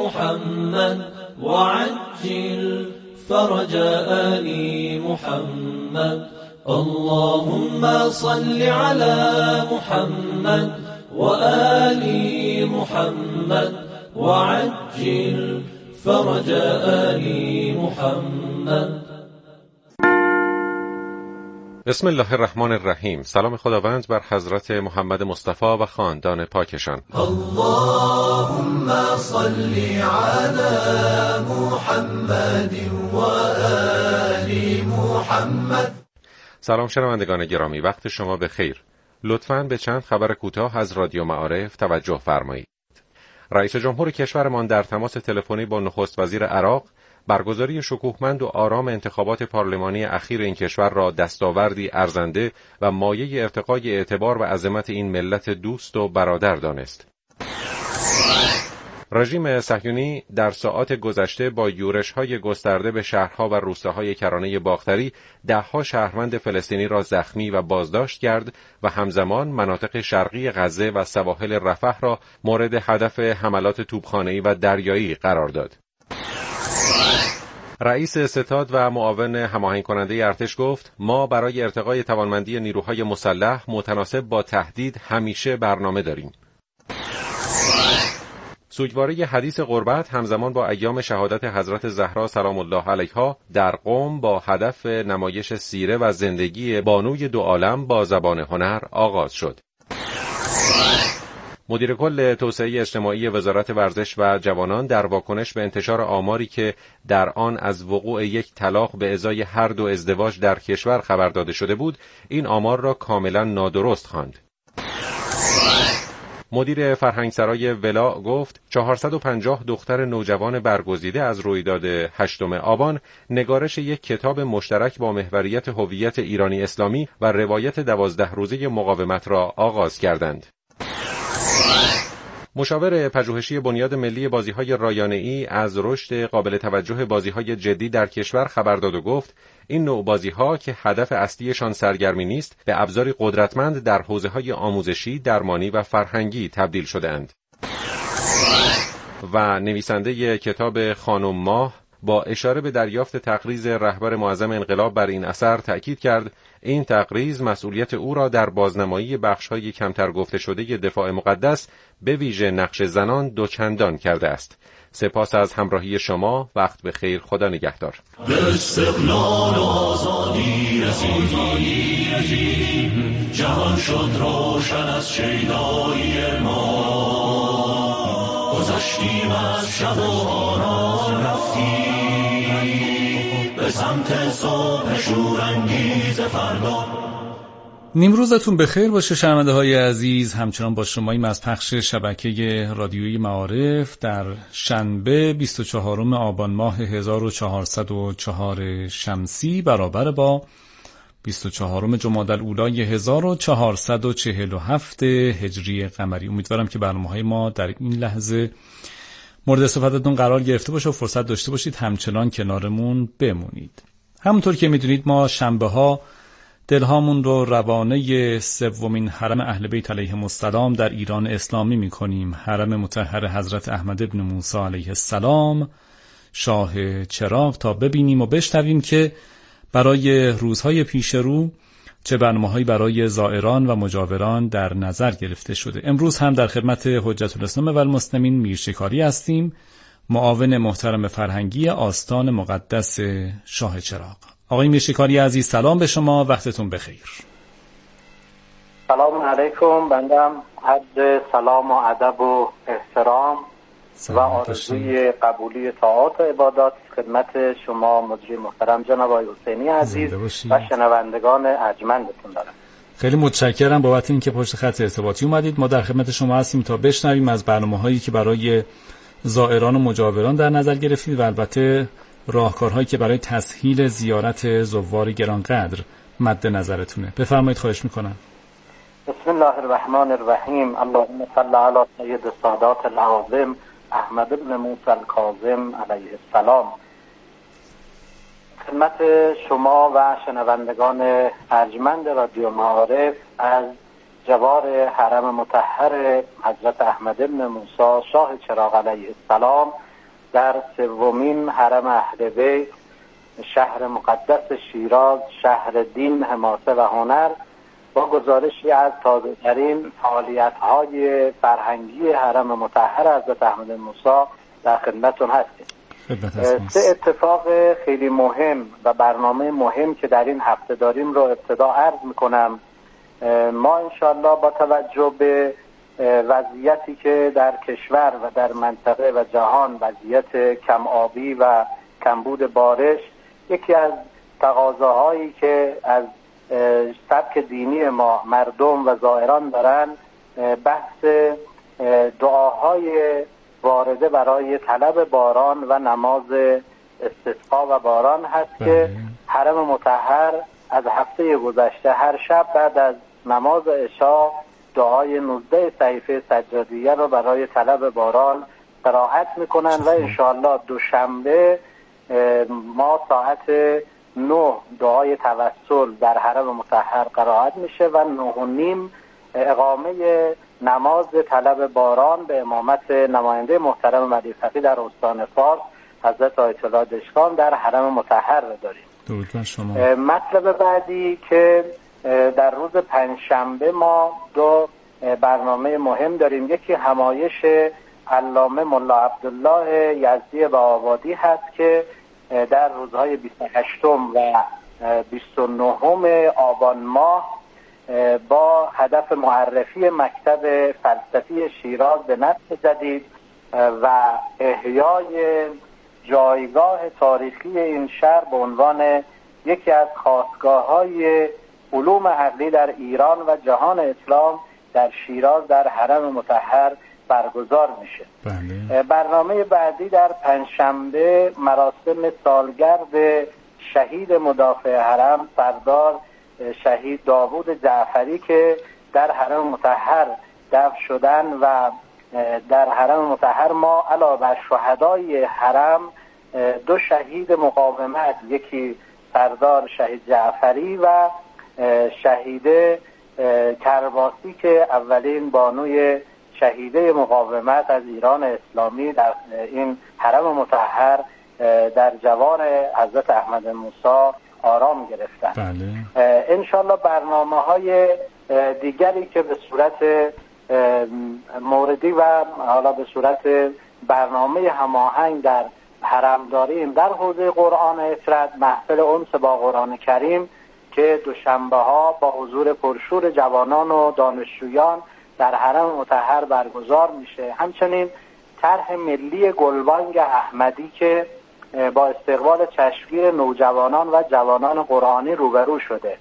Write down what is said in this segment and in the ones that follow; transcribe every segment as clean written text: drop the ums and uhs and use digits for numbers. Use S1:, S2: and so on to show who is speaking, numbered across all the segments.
S1: محمد وعجل فرج آل محمد اللهم صل على محمد وآل محمد وعجل فرج آل محمد.
S2: بسم الله الرحمن الرحیم. سلام خداوند بر حضرت محمد مصطفی و خاندان پاکشان.
S1: اللهم صل علی محمد و آل محمد.
S2: سلام شنوندگان گرامی، وقت شما بخیر. لطفاً به چند خبر کوتاه از رادیو معارف توجه فرمایید. رئیس جمهور کشورمان در تماس تلفنی با نخست وزیر عراق برگزاری شکوهمند و آرام انتخابات پارلمانی اخیر این کشور را دستاوردی ارزنده و مایه ارتقای اعتبار و عظمت این ملت دوست و برادر دانست. رژیم صهیونی در ساعات گذشته با یورش‌های گسترده به شهرها و روستاهای کرانه باختری ده‌ها شهروند فلسطینی را زخمی و بازداشت کرد و همزمان مناطق شرقی غزه و سواحل رفح را مورد هدف حملات توپخانه‌ای و دریایی قرار داد. رئیس ستاد و معاون هماهنگ کننده ارتش گفت ما برای ارتقای توانمندی نیروهای مسلح متناسب با تهدید همیشه برنامه داریم. سوگواری حدیث قربت همزمان با ایام شهادت حضرت زهرا سلام الله علیها در قم با هدف نمایش سیره و زندگی بانوی دو عالم با زبان هنر آغاز شد. مدیر کل توسعه اجتماعی وزارت ورزش و جوانان در واکنش به انتشار آماری که در آن از وقوع یک طلاق به ازای هر دو ازدواج در کشور خبر داده شده بود، این آمار را کاملا نادرست خواند. مدیر فرهنگسرای ولا گفت 450 دختر نوجوان برگزیده از رویداد 8 آبان نگارش یک کتاب مشترک با محوریت هویت ایرانی اسلامی و روایت 12 روزه مقاومت را آغاز کردند. مشاور پژوهشی بنیاد ملی بازی‌های رایانه‌ای از رشد قابل توجه بازی‌های جدی در کشور خبر داد و گفت این نوع بازی‌ها که هدف اصلیشان سرگرمی نیست به ابزاری قدرتمند در حوزه‌های آموزشی، درمانی و فرهنگی تبدیل شده‌اند. و نویسنده کتاب خانم ماه با اشاره به دریافت تقریض رهبر معظم انقلاب بر این اثر تأکید کرد این تقریض مسئولیت او را در بازنمایی بخش‌های کمتر گفته شده دفاع مقدس به ویژه نقش زنان دوچندان کرده است. سپاس از همراهی شما. وقت بخیر. خدا نگهدار.
S1: به استقلال و آزادی رسیدیم، جهان شد روشن از شیدایی ما، گذشتیم از شب و آرام رفتیم به سمت صبح شورانگیز فردا.
S3: نیمروزتون بخیر باشه شنونده‌های عزیز. همچنان با شماییم از پخش شبکه رادیویی معارف در شنبه 24 آبان ماه 1404 شمسی برابر با 24 جمادی الاولی 1447 هجری قمری. امیدوارم که برنامه‌های ما در این لحظه مورد استفادهتون قرار گرفته باشه و فرصت داشته باشید همچنان کنارمون بمونید. همونطور که میدونید ما شنبه‌ها دلهامون رو روانه سومین حرم اهل بیت علیهم السلام در ایران اسلامی میکنیم، حرم مطهر حضرت احمد ابن موسی علیه السلام شاه چراغ، تا ببینیم و بشنویم که برای روزهای پیش رو چه برنامه‌هایی برای زائران و مجاوران در نظر گرفته شده. امروز هم در خدمت حجت الاسلام و المسلمین میرشکاری هستیم، معاون محترم فرهنگی آستان مقدس شاه چراغ. آقای میرشکاری عزیز سلام به شما، وقتتون بخیر.
S4: سلام علیکم. بندم عرض سلام و ادب و احترام و آرزوی قبولی طاعات و عبادات خدمت شما مجری محترم جناب آقای حسینی عزیز و شنوندگان ارجمندتون دارم.
S3: خیلی متشکرم بابت اینکه پشت خط ارتباطی اومدید. ما در خدمت شما هستیم تا بشنویم از برنامه‌هایی که برای زائران و مجاوران در نظر گرفتید و البته راهکارهایی که برای تسهیل زیارت زوار گرانقدر مد نظرتونه. بفرمایید، خواهش میکنم.
S4: بسم الله الرحمن الرحیم. اللهم صل علی سید السادات العظیم احمد بن موسی الکاظم علیه السلام. خدمت شما و شنوندگان ارجمند رادیو معارف از جوار حرم مطهر حضرت احمد بن موسی شاه چراغ علیه السلام در سومین حرم اهل بیت، شهر مقدس شیراز، شهر دین، حماسه و هنر، با گزارشی از تازه‌ترین فعالیت‌های فرهنگی حرم مطهر حضرت احمد موسی در خدمتتون هستیم. سه اتفاق خیلی مهم و برنامه مهم که در این هفته داریم رو ابتدا عرض میکنم. ما انشالله با توجه به وضعیتی که در کشور و در منطقه و جهان، وضعیت کم آبی و کمبود بارش، یکی از تقاضاهایی که از سبک دینی ما مردم و زائران دارن بحث دعاهای وارده برای طلب باران و نماز استسقا و باران هست که حرم مطهر از هفته گذشته هر شب بعد از نماز عشا دعای 19 صحیفه سجادیه رو برای طلب باران قرائت میکنن و انشاءالله دوشنبه ما ساعت 9 دعای توسل در حرم مطهر قرائت میشه و 9:30 اقامه نماز طلب باران به امامت نماینده محترم مهدی فقیه در استان فارس حضرت آیت الله دشکان در حرم مطهر داریم.
S3: درود بر شما.
S4: مطلب بعدی که در روز پنجشنبه ما دو برنامه مهم داریم. یکی همایش علامه ملا عبدالله یزدی بهاوادی هست که در روزهای 28 و 29 آبان ماه با هدف معرفی مکتب فلسفی شیراز به نسل جدید و احیای جایگاه تاریخی این شهر به عنوان یکی از خاستگاه‌های علوم عقلی در ایران و جهان اسلام در شیراز در حرم مطهر برگزار میشه. برنامه بعدی در پنجشنبه مراسم سالگرد شهید مدافع حرم سردار شهید داوود جعفری که در حرم مطهر دفن شدن و در حرم مطهر ما علاوه بر شهدای حرم دو شهید مقاومت، یکی سردار شهید جعفری و شهیده کرباسی که اولین بانوی شهیده مقاومت از ایران اسلامی در این حرم مطهر در جوار حضرت احمد موسی آرام گرفتن. بله. انشالله برنامه‌های دیگری که به صورت موردی و حالا به صورت برنامه هماهنگ در حرم داریم در حوزه قرآن افراد، محفل انس با قرآن کریم که دوشنبه ها با حضور پرشور جوانان و دانشجویان در حرم مطهر برگزار میشه. همچنین طرح ملی گلبانگ احمدی که با استقبال چشمگیر نوجوانان و جوانان قرآنی روبرو شده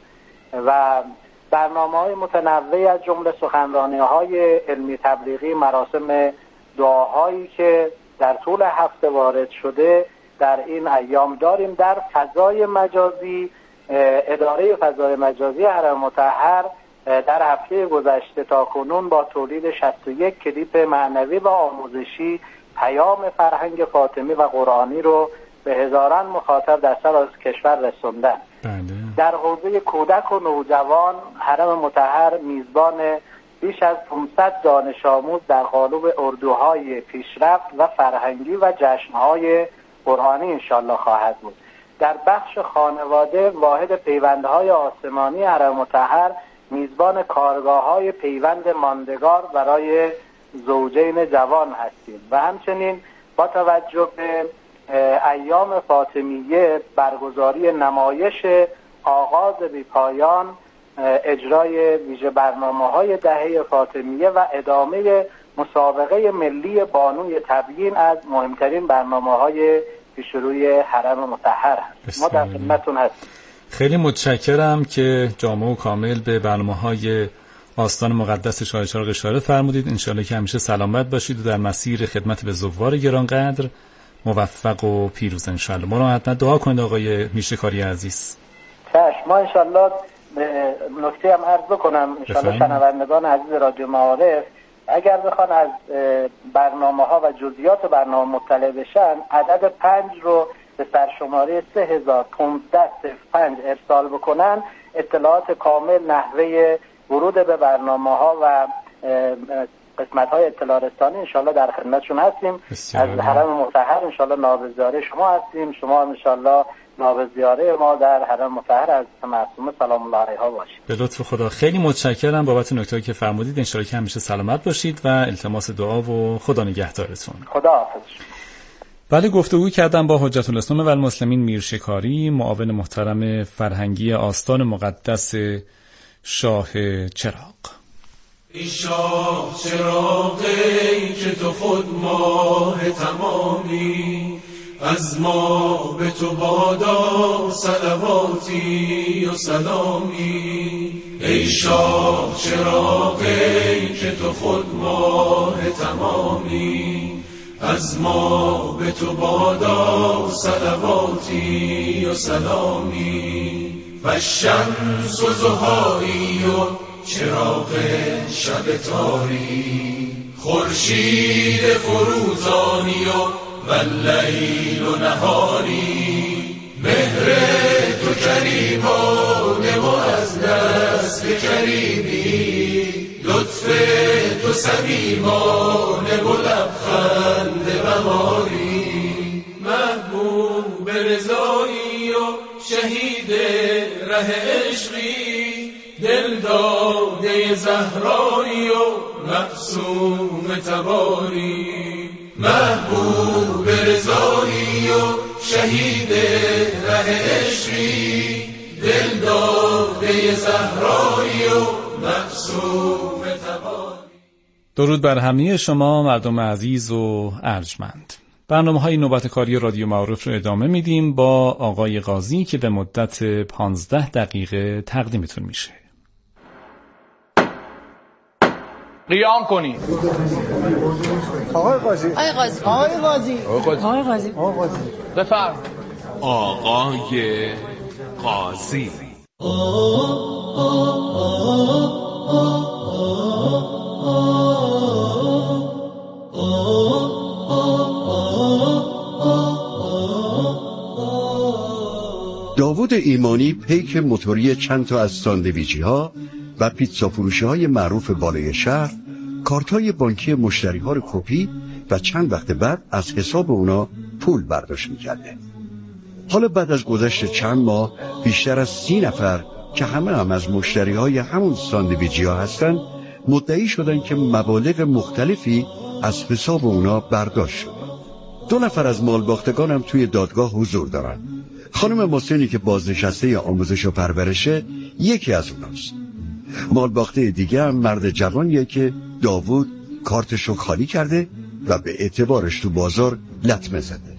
S4: و برنامه‌های متنوعی از جمله سخنرانی‌های علمی تبلیغی، مراسم دعاهایی که در طول هفته وارد شده در این ایام داریم. در فضای مجازی، اداره فضای مجازی حرم مطهر در هفته گذشته تا کنون با تولید 61 کلیپ معنوی و آموزشی پیام فرهنگ فاطمی و قرآنی رو به هزاران مخاطب در سراسر کشور رسوندن. در حوزه کودک و نوجوان حرم مطهر میزبان بیش از 500 دانش آموز در قالب اردوهای پیشرفت و فرهنگی و جشنهای قرآنی انشالله خواهد بود. در بخش خانواده واحد پیوندهای آسمانی حرم مطهر میزبان کارگاه‌های پیوند ماندگار برای زوجین جوان هستیم و همچنین با توجه به ایام فاطمیه برگزاری نمایش آغاز بی پایان، اجرای ویژه برنامه‌های دهه فاطمیه و ادامه مسابقه ملی بانوی تبیین از مهمترین برنامه‌های پیشروی حرم مطهر هست. ما در خدمتتون هستیم.
S3: خیلی متشکرم که جامع و کامل به برنامه‌های آستان مقدس شاهچراغ اشاره فرمودید. انشالله که همیشه سلامت باشید و در مسیر خدمت به زوار گرانقدر موفق و پیروز انشالله. ما رو حتما دعا کنید آقای میشکاری عزیز.
S4: چشم. ما انشالله نکته هم عرض بکنم، انشالله شنوندگان عزیز رادیو معارف اگر بخوان از برنامه‌ها و جزئیات برنامه مطلع بشن، عدد 5 رو به سرشماره 3505 ارسال بکنن، اطلاعات کامل، نحوه ورود به برنامه‌ها و قسمت‌های اطلاع رسانی انشالله در خدمتشون هستیم. از حرم مطهر انشالله نابزیاره شما هستیم، شما انشالله نابزیاره ما در حرم مطهر از معصومه سلام الله علیها باشید.
S3: به لطف خدا خیلی متشکرم بابت نکته‌ای که فرمودید. انشالله که همیشه سلامت باشید و التماس دعا و خدا نگهدارتون.
S4: خدا حافظ.
S3: بله، گفتگو کردم با حجت الاسلام و المسلمین میرشکاری، معاون محترم فرهنگی آستان مقدس شاه چراغ.
S1: ای شاه چراغی که تو خود ماه تمامی، از ما به تو بادا صلواتی و سلامی. ای شاه چراغی که تو خود ماه تمامی، از ما به تو بادا صلواتی و سلامی. و شمس و زهایی و چراغ شب تاری، خورشید فروزانی و اللیل و نهاری. مهر تو کریمانه و از دست کریمی، لطف تو صمیمانه و لبخند بهاری. محبوب رضایی و شهید ره عشقی، دل داده زهرایی و معصوم تباری. محبوب رضایی و شهید ره عشقی، دل داده زهرایی و معصوم تباری.
S3: درود بر همه شما مردم عزیز و ارجمند. برنامه‌های نوبت کاری رادیو معارف رو ادامه میدیم با آقای قاضی که به مدت 15 دقیقه تقدیمتون میشه.
S5: قیام کنید.
S6: آقای قاضی.
S5: آقای قاضی.
S6: آقای قاضی.
S5: آقای قاضی.
S6: آقای قاضی.
S5: بفرمایید.
S1: آقای قاضی.
S7: داوود ایمانی پیک موتوری چند تا از ساندویچی‌ها و پیتزا فروشی‌های معروف بالای شهر کارت‌های بانکی مشتری‌ها رو کپی و چند وقت بعد از حساب اونا پول برداشت می‌کرده. حالا بعد از گذشت چند ماه بیشتر از 30 نفر که همه هم از مشتری‌های همون ساندویچی‌ها هستن مدعی شدن که مبالغ مختلفی از حساب اونا برداشت شده. 2 نفر از مالباختگان هم توی دادگاه حضور دارن. خانم محسنی که بازنشسته آموزش و پرورشه یکی از اوناست. مالباخته دیگه هم مرد جوانیه که داوود کارتشو خالی کرده و به اعتبارش تو بازار لطمه زده.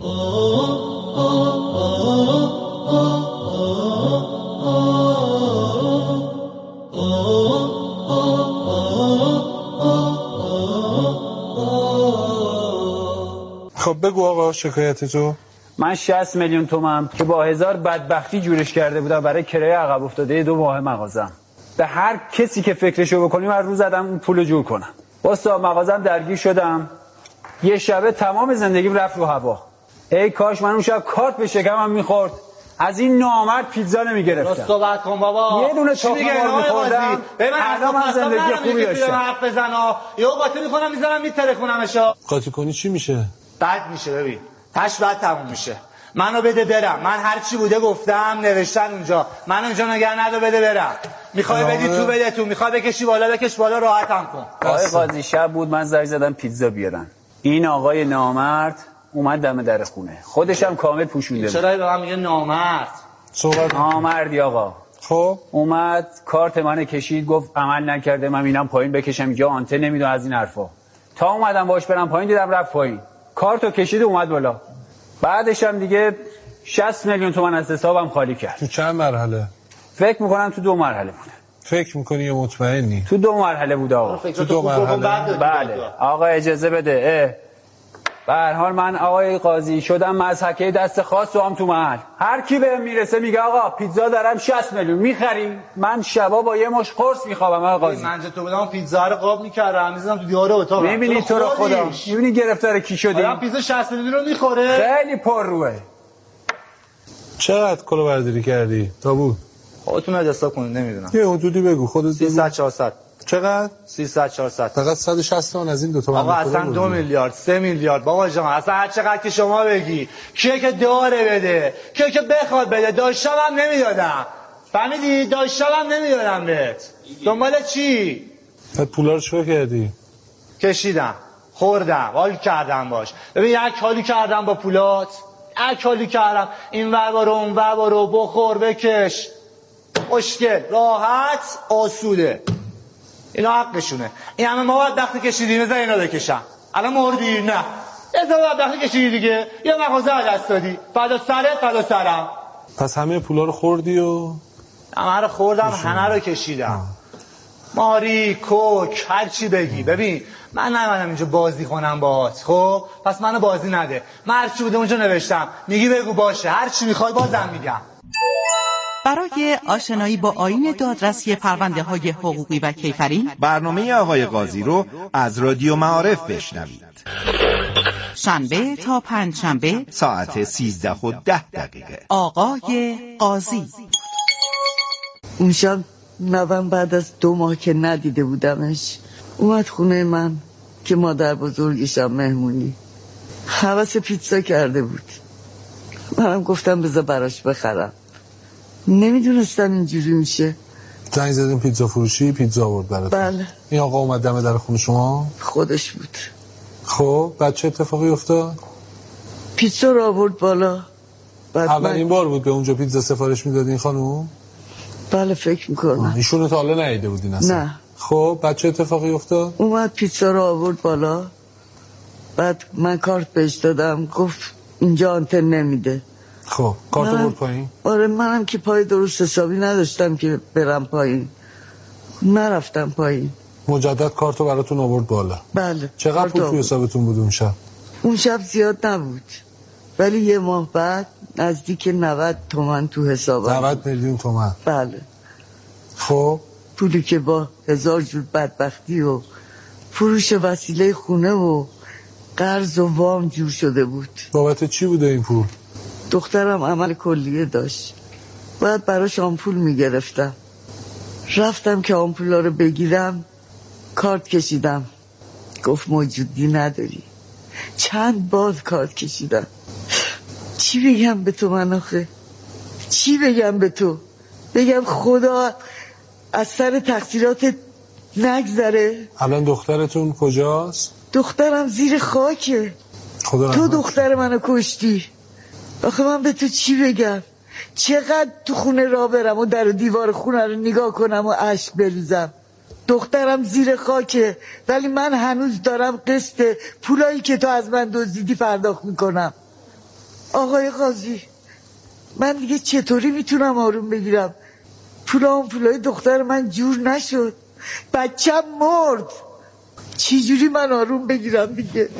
S6: خب بگو آقا شکایتتو.
S8: من 60 میلیون تومان که با 1000 بدبختی جورش کرده بودم برای کرایه عقب افتاده 2 ماه مغازم. به هر کسی که فکرشو بکنیم هر روز زدم اون پولو جور کنم. با صاحب مغازم درگیر شدم. یه شبه تمام زندگیم رفت رو هوا. ای کاش من اون شب کارت به شکمم میخورد. از این نامرد پیتزا نمیگرفتم.
S9: راست صحبت کن بابا.
S8: یه دونه تخم مرغ میخوردم.
S9: الان
S8: من زندگی خوبی داشتم.
S9: حرف بزنا. یهو قاطی میکنم میذارم میترکونمشا.
S6: قاطی کنی چی میشه؟
S9: بد میشه ببین. تاش بعد تموم میشه. منو بده برم. من هر چی بوده گفتم نوشتن اونجا. من اونجا نگه ندو بده برم. میخوای بدی تو بده تو. میخوای بکشی بالا بکش بالا راحتم کن.
S8: آقای قاضی شب بود من زنگ زدم پیتزا بیارن. این آقای نامرد اومد دم در خونه. خودش هم کامل پوشونده بود.
S9: چرا به من میگه نامرد؟
S6: صحبت
S8: نامردی آقا.
S6: خب
S8: اومد کارت منو کشید گفت عمل نکرده من اینم پایین بکشم اینجا آنتن نمیدو از این حرفا. تا اومدم باش برم پایین دیدم رفت پایین. کارتو کشید اومد بالا. بعدش هم دیگه 60 میلیون تومان از حسابم خالی کرد.
S6: تو چند مرحله؟
S8: فکر میکنم تو 2 مرحله بود.
S6: فکر میکنی یا مطمئنی؟
S8: تو 2 مرحله بود آقا.
S6: تو 2 مرحله؟
S8: بله آقا اجازه بده. به هر حال من آقای قاضی شدم مضحکه دست خاص و هم تو محل. هر کی بهم میرسه میگه آقا پیتزا دارم 60 میلیون میخری؟ من شبا با یه مش قرص میخوابم آقا قاضی.
S9: من تو بدم پیتزا رو قاب میکردم میذارم تو دیوار اتاق.
S8: میبینی تو رو خدا میبینی گرفتار کی شدی؟
S9: الان پیتزا 60 میلیون رو میخوره.
S8: خیلی پر روه.
S6: چقدر کلو برداری کردی؟ تابو
S9: خودتون حساب کنید نمیدونم.
S6: یه حدودی بگو خودت.
S9: 300 400.
S6: چقدر؟
S9: 300 400.
S6: فقط 160 تومن از این دو تا.
S9: آقا اصلا 2 میلیارد 3 میلیارد بابا جان، اصلا هر چقدر که شما بگی. کیه که داره بده، کیه که بخواد بده. داشتم هم نمیدادم، فهمیدی؟ داشتم هم نمیدادم بهت. دنبال چی؟
S6: پولا رو چیکار کردی؟
S9: کشیدم، خوردم، حال کردم باش. ببین یک حالی کردم با پولات، یک حالی کردم. این ور برو اون ور برو، بخور بکش، خوشگل، راحت، آسوده. اینا حقشونه. این همه ما بدبختی کشیدیم، بذار اینا بکشم. الان مردی؟ نه. یه ذره بدبختی کشیدی دیگه، یه مغازه از دست دادی. فدا سرت فدا سرم.
S6: پس همه پولا رو خوردی و
S9: همه رو خوردم، همه رو کشیدم. ماری، کوک، هر چی بگی. ببین من نمیدونم اینجا بازی کنم باهات، خب پس منو بازی نده. من هر چی بوده اونجا نوشتم، میگی بگو باشه، هر چی میخوای بازم میگم.
S10: برای آشنایی با آیین دادرسی پرونده‌های حقوقی و کیفری،
S11: برنامه آقای قاضی رو از رادیو معارف بشنوید.
S10: شنبه تا پنجشنبه
S11: ساعت 13:10.
S10: آقای قاضی.
S12: اون شب نوام بعد از 2 ماه که ندیده بودمش اومد خونه من که مادر بزرگشم مهمونی. هوس پیتزا کرده بود. منم گفتم بذار براش بخرم. نمیدونستم اینجوری میشه.
S6: زنگ زدیم پیتزا فروشی، پیتزا آورد برات.
S12: بله.
S6: این آقا اومد دم در خونه شما؟
S12: خودش بود.
S6: خب بعد چه اتفاقی افتاد؟
S12: پیتزا رو آورد بالا.
S6: اولین بار بود به اونجا پیتزا سفارش میدادین خانوم؟
S12: بله فکر میکنم.
S6: ایشونو تا حالا ندیده بودین اصلا؟
S12: نه.
S6: خب بعد چه اتفاقی افتاد؟
S12: اومد پیتزا رو آورد بالا. بعد من کارت بهش دادم، گفت اینجا آنتن نمیده.
S6: خب کارت آورد پایین؟
S12: آره منم که پای درست حسابی نداشتم که برم پایین، نرفتم پایین.
S6: مجدد کارتو براتون آورد بالا؟
S12: بله.
S6: چقدر پول توی حسابتون بود اون شب؟
S12: اون شب زیاد نبود، ولی 1 ماه بعد نزدیک 90 تومن تو حسابم.
S6: 90 میلیون تومن؟
S12: بله.
S6: خب
S12: پولی که با 1000 جور بدبختی و فروش وسیله خونه و قرض و وام جور شده بود.
S6: بابت چی بوده این پول؟
S12: دخترم عمل کلیه داشت، باید براش آمپول میگرفتم. رفتم که آمپولا رو بگیرم، کارت کشیدم، گفت موجودی نداری. چند بار کارت کشیدم. چی بگم به تو من آخه؟ چی بگم به تو؟ بگم خدا از سر تقصیرات نگذره؟
S6: الان دخترتون کجاست؟
S12: دخترم زیر خاکه.
S6: خدا
S12: تو دختر منو کشتی. آخه من به تو چی بگم؟ چقدر تو خونه را برم و در و دیوار خونه رو نگاه کنم و اشک بریزم؟ دخترم زیر خاکه، ولی من هنوز دارم قسط پولایی که تو از من دزدیدی پرداخت میکنم. آقای قاضی من دیگه چطوری میتونم آروم بگیرم؟ پولای دختر من جور نشد، بچم مرد. چی جوری من آروم بگیرم دیگه؟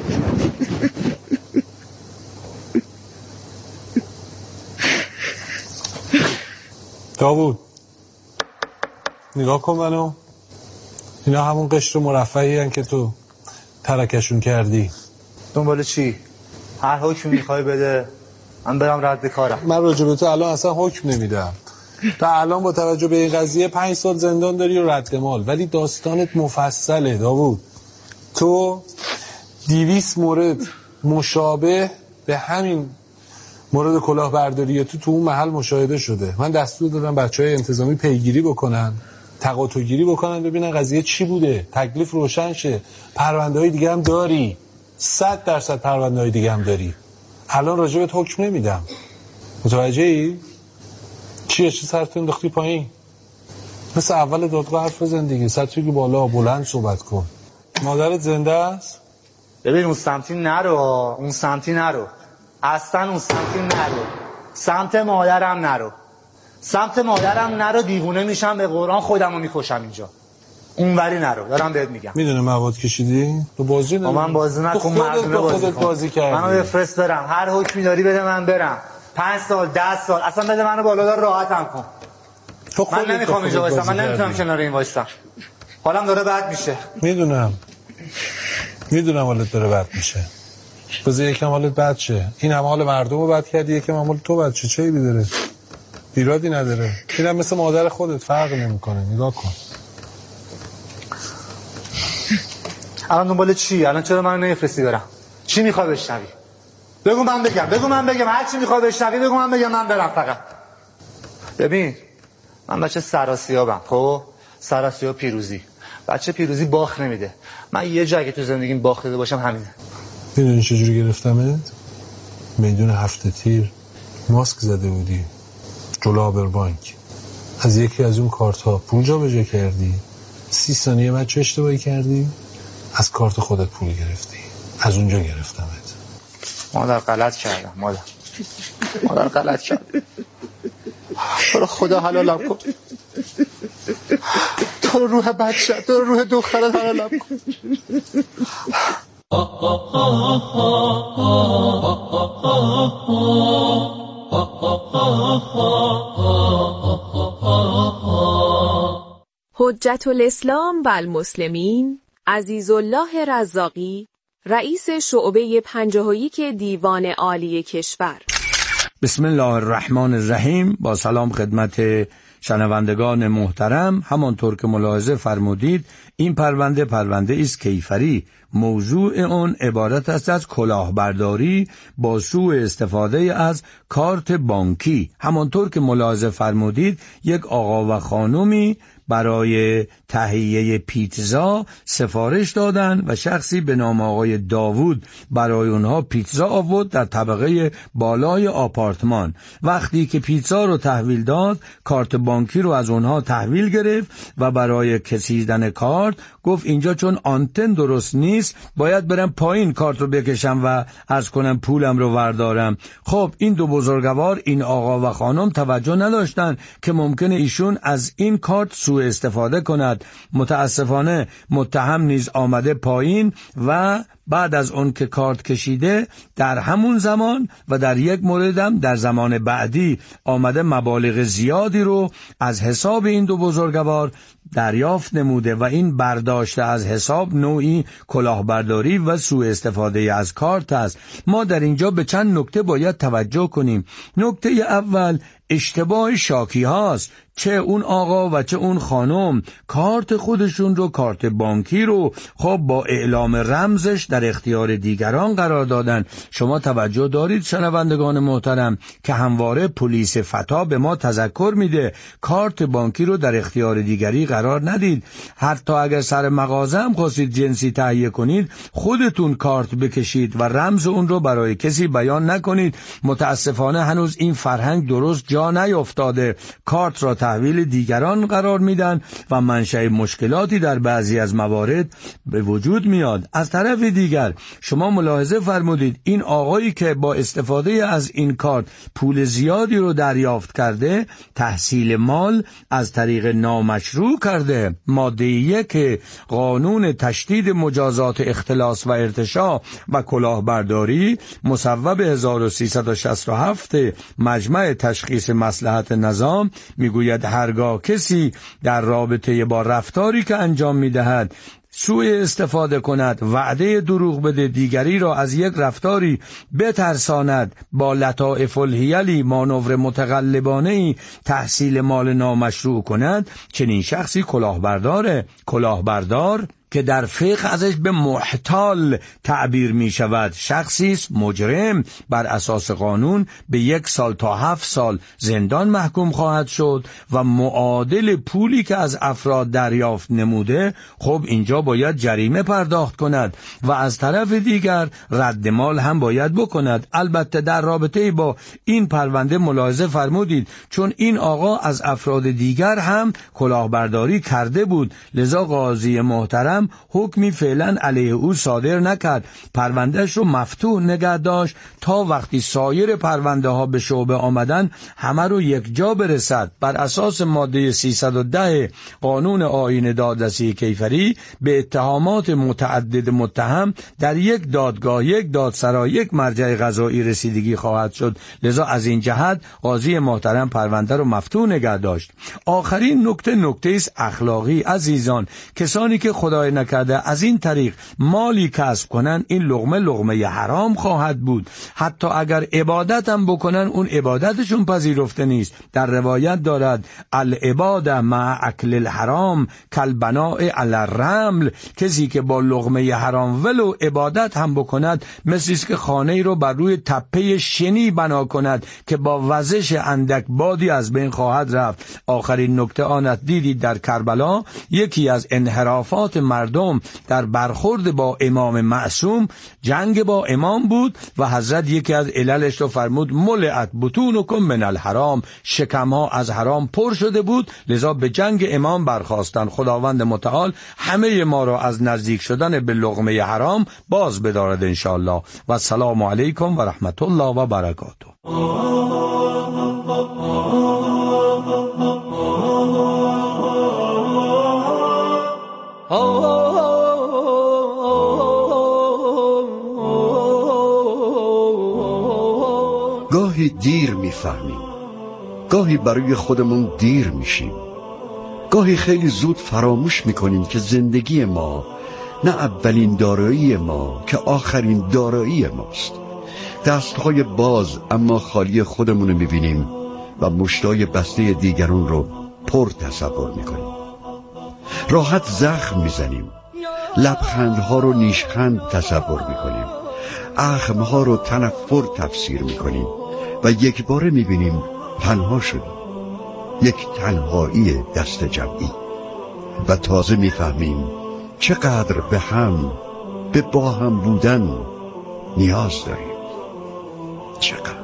S6: داوود نگاه کن منو. اینا همون قشر مرفعی هن که تو ترکشون کردی.
S9: دنبال چی؟ هر حکم میخوای بده، من برم رد کارم.
S6: من راجع به تو الان اصلا حکم نمیدم. تا الان با توجه به این قضیه 5 سال زندان داری و رد مال، ولی داستانت مفصله داوود. تو 200 مورد مشابه به همین مورد کلاهبرداری تو اون محل مشاهده شده. من دستور دادم بچهای انتظامی پیگیری بکنن، تقاطع‌گیری بکنن، ببینن قضیه چی بوده، تکلیف روشن شه. پرونده‌های دیگه هم داری، 100% پرونده‌های دیگه هم داری. الان راجبت حکم نمیدم. متوجهی؟ چیه سرتون انداختی پایین؟ مثل اول دادگاه حرف بزن دیگه، سرتو که بالا بلند صحبت کن. مادرت زنده است؟
S9: ببین اون سمتی نرو، اون سمتی نرو، اصلا اون سمتی نرو، سمت مادرم نرو، سمت مادرم نرو. دیوونه میشم به قرآن، خودمو میکشم اینجا. اونوری نرو، دارم بهت میگم.
S6: میدونه مواد کشیدی؟ تو بازی نمی؟
S9: من بازی نکن، مردونه
S6: بازی کردی.
S9: منو بفرست برم، هر حکمی داری بده من برم. 5 سال 10 سال اصلا بده منو بالادار راحتم کن. من نمیخوام اینجا وایسم، من نمیتونم کنار این وایسم. حالم داره بد میشه.
S6: میدونم حالت داره بد میشه. بذار یکم حالت بد شه. این هم حال مردم رو بد کردی، یکم هم حال تو بد شه. چه ایبی داره؟ ایرادی نداره. اینم مثل مادر خودت، فرق نمیکنه. نگاه کن.
S9: الان دنبال چی؟ الان چرا منو نمیفرستی برم؟ چی میخوای بشنوی؟ بگو من بگم هر چی میخوای بشنوی بگو من بگم من برم. فقط ببین من بچه سراسیابم، خب سراسیاب پیروزی، بچه پیروزی باخت نمیده. من یه جایی تو زندگیم باخت داده باشم همینه.
S6: میدونی چجوری گرفتمت؟ میدون 7 تیر ماسک زده بودی جلو آبربانک، از یکی از اون کارت ها پول جابجا کردی، 30 ثانیه بعد چه اشتباهی کردی؟ از کارت خودت پول گرفتی. از اونجا گرفتمت.
S9: مادر غلط کردم. مادر غلط کردم. تو رو خدا حلالم کن. تو روح بچه، تو روح دخترت حلالم کن.
S13: حجت الاسلام و المسلمین عزیزالله رزاقی، رئیس شعبه 51 دیوان عالی کشور.
S14: بسم الله الرحمن الرحیم. با سلام خدمت شنوندگان محترم. همانطور که ملاحظه فرمودید این پرونده است کیفری. موضوع اون عبارت است از کلاهبرداری با سوء استفاده از کارت بانکی. همانطور که ملاحظه فرمودید یک آقا و خانومی برای تهیه پیتزا سفارش دادن و شخصی به نام آقای داوود برای اونها پیتزا آورد در طبقه بالای آپارتمان. وقتی که پیتزا رو تحویل داد کارت بانکی رو از اونها تحویل گرفت و برای کشیدن کارت گفت اینجا چون آنتن درست نیست باید برم پایین کارت رو بکشم و عرض کنم پولم رو وردارم. خب این دو بزرگوار، این آقا و خانم، توجه نداشتن که ممکنه ایشون از این کارت سوء استفاده کند. متاسفانه متهم نیز آمده پایین و بعد از اون که کارت کشیده در همون زمان و در یک موردم در زمان بعدی آمده مبالغ زیادی رو از حساب این دو بزرگوار دریافت نموده و این برداشت از حساب نوعی کلاهبرداری و سوء استفاده از کارت است. ما در اینجا به چند نکته باید توجه کنیم. نکته اول اشتباه شاکی هاست. چه اون آقا و چه اون خانم کارت خودشون رو، کارت بانکی رو، خب با اعلام رمزش در اختیار دیگران قرار دادن. شما توجه دارید شنوندگان محترم که همواره پلیس فتا به ما تذکر میده کارت بانکی رو در اختیار دیگری قرار ندید. حتی اگر سر مغازه هم خواستید جنسی تهیه کنید خودتون کارت بکشید و رمز اون رو برای کسی بیان نکنید. متاسفانه هنوز این فرهنگ درست جا نیفتاده. کارت را تحویل دیگران قرار میدن و منشأ مشکلاتی در بعضی از موارد به وجود میاد. از طرف دیگر شما ملاحظه فرمودید این آقایی که با استفاده از این کارت پول زیادی رو دریافت کرده تحصیل مال از طریق نامشروع کرده. ماده 1 قانون تشدید مجازات اختلاس و ارتشاء و کلاهبرداری مصوب 1367 مجمع تشخیص مصلحت نظام میگوید هرگاه کسی در رابطه با رفتاری که انجام میدهد سوء استفاده کند، وعده دروغ بده، دیگری را از یک رفتاری بترساند، با لطائف الحیلی مانور متغلبانه‌ای تحصیل مال نامشروع کند، چنین شخصی کلاهبردار که در فقه ازش به محتال تعبیر می شود شخصی است مجرم بر اساس قانون به 1 سال تا 7 سال زندان محکوم خواهد شد و معادل پولی که از افراد دریافت نموده خب اینجا باید جریمه پرداخت کند و از طرف دیگر رد مال هم باید بکند. البته در رابطه با این پرونده ملاحظه فرمودید چون این آقا از افراد دیگر هم کلاهبرداری کرده بود لذا قاضی محترم حکمی فعلا علیه او صادر نکرد. پروندهش رو مفتوح نگه داشت تا وقتی سایر پرونده ها به شعبه آمدن همه رو یک جا برسد. بر اساس ماده 310 قانون آیین دادرسی کیفری به اتهامات متعدد متهم در یک دادگاه، یک دادسرا، یک مرجع قضایی رسیدگی خواهد شد. لذا از این جهت قاضی محترم پرونده رو مفتوح نگه داشت. آخرین نکته است اخلاقی. عزیزان، کسانی که خدای کاری نکرده از این طریق مالی کسب کنن، این لقمه حرام خواهد بود. حتی اگر عبادت هم بکنن اون عبادتشون پذیرفته نیست. در روایت دارد العباده مع اکل الحرام کالبناء علی الرمل، کسی که با لقمه حرام ولو عبادت هم بکند مثل است که خانه رو بر روی تپه شنی بنا کند که با وزش اندک بادی از بین خواهد رفت. آخرین نکته آنت دیدید در کربلا یکی از انحرافات مردم در برخورد با امام معصوم جنگ با امام بود و حضرت یکی از عللش رو فرمود ملئت بطونکم من الحرام، شکمها از حرام پر شده بود، لذا به جنگ امام برخاستن. خداوند متعال همه ما را از نزدیک شدن به لقمه حرام باز بدارد انشاءالله. و السلام علیکم و رحمت الله و برکاته.
S7: گاهی دیر میفهمیم، گاهی برای خودمون دیر میشیم، گاهی خیلی زود فراموش میکنیم که زندگی ما نه اولین دارایی ما که آخرین دارایی ماست. دستهای باز اما خالی خودمون میبینیم و مشتای بسته دیگران رو پر تصور میکنیم. راحت زخم میزنیم، لبخندها رو نیشخند تصور میکنیم، اخمها رو تنفر تفسیر میکنیم و یک باره میبینیم تنها شدیم، یک تنهایی دست جمعی، و تازه میفهمیم چقدر به هم، به با هم بودن نیاز داریم. چقدر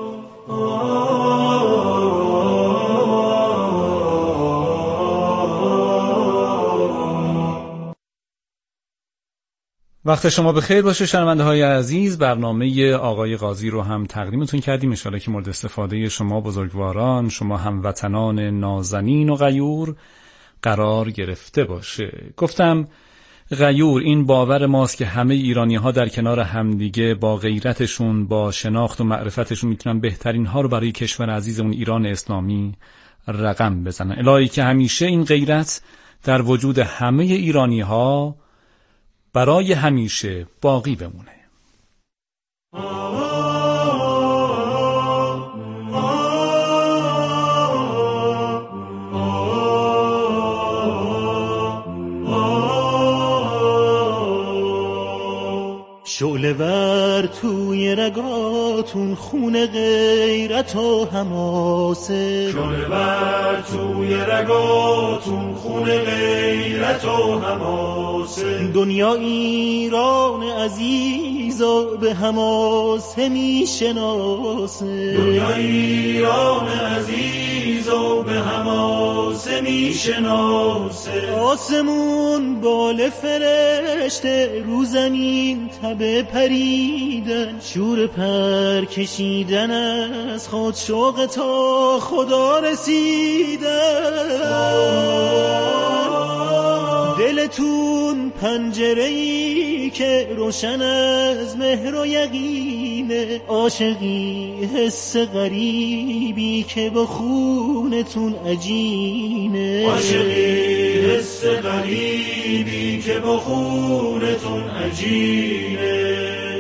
S3: وقت شما بخیر باشه شنونده های عزیز. برنامه آقای قاضی رو هم تقدیمتون کردیم، ان شاءالله که مورد استفاده شما بزرگواران، شما هموطنان نازنین و غیور قرار گرفته باشه. گفتم غیور، این باور ماست که همه ایرانی ها در کنار همدیگه با غیرتشون، با شناخت و معرفتشون میتونن بهترین ها رو برای کشور عزیزمون ایران اسلامی رقم بزنن. الهی که همیشه این غیرت در وجود همه ایرانی ها برای همیشه باقی بمونه.
S15: شعله ور توی رگاتون خون غیرت و حماسه،
S1: شعله ور توی رگاتون خون غیرت و حماسه.
S15: دنیا ایران عزیزا به حماسه میشناسه،
S1: دنیا ایران عزیزا به حماسه میشناسه.
S15: آسمون بال فرشته رو زمین تبه پریدن، شور پر کشیدن از خود شوق تا خدا رسیدن. دلتون پنجره‌ای که روشن از مهر و یقینه، عاشقی حس غریبی که با خونتون عجینه،
S1: عاشقی حس غریبی که با خونتون عجینه.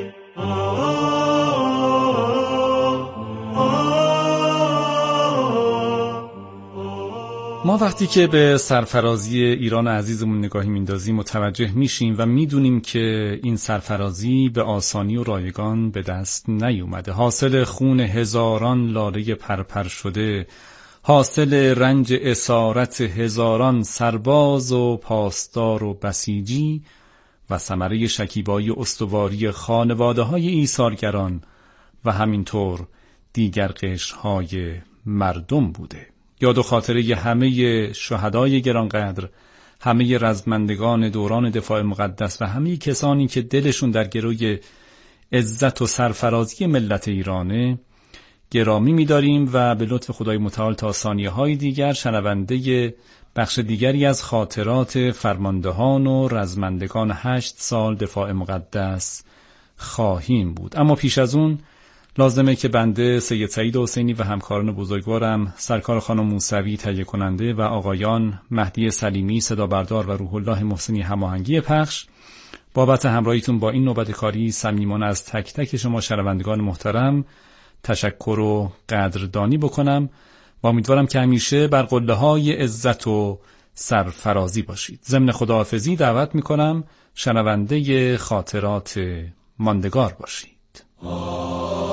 S3: ما وقتی که به سرفرازی ایران عزیزمون نگاهی میندازیم متوجه میشیم و میدونیم که این سرفرازی به آسانی و رایگان به دست نیومده. حاصل خون هزاران لاله پرپر شده، حاصل رنج اسارت هزاران سرباز و پاسدار و بسیجی و ثمره شکیبایی استواری خانواده‌های ایثارگران و همینطور دیگر قشرهای مردم بوده. یاد و خاطره همه شهدای گرانقدر، همه رزمندگان دوران دفاع مقدس و همه کسانی که دلشون در گروی عزت و سرفرازی ملت ایرانه گرامی می‌داریم و به لطف خدای متعال تا ثانیه‌های دیگر شنونده بخش دیگری از خاطرات فرماندهان و رزمندگان 8 سال دفاع مقدس خواهیم بود. اما پیش از اون لازمه که بنده سید سعید حسینی و همکاران بزرگوارم سرکار خانم موسوی تهیه کننده و آقایان مهدی سلیمی صدا بردار و روح الله محسنی هماهنگی پخش بابت همراهیتون با این نوبت کاری صمیمانه از تک تک شما شنوندگان محترم تشکر و قدردانی بکنم و امیدوارم که همیشه بر قله‌های عزت و سرفرازی باشید. ضمن خداحافظی دعوت میکنم شنونده خاطرات ماندگار باشید.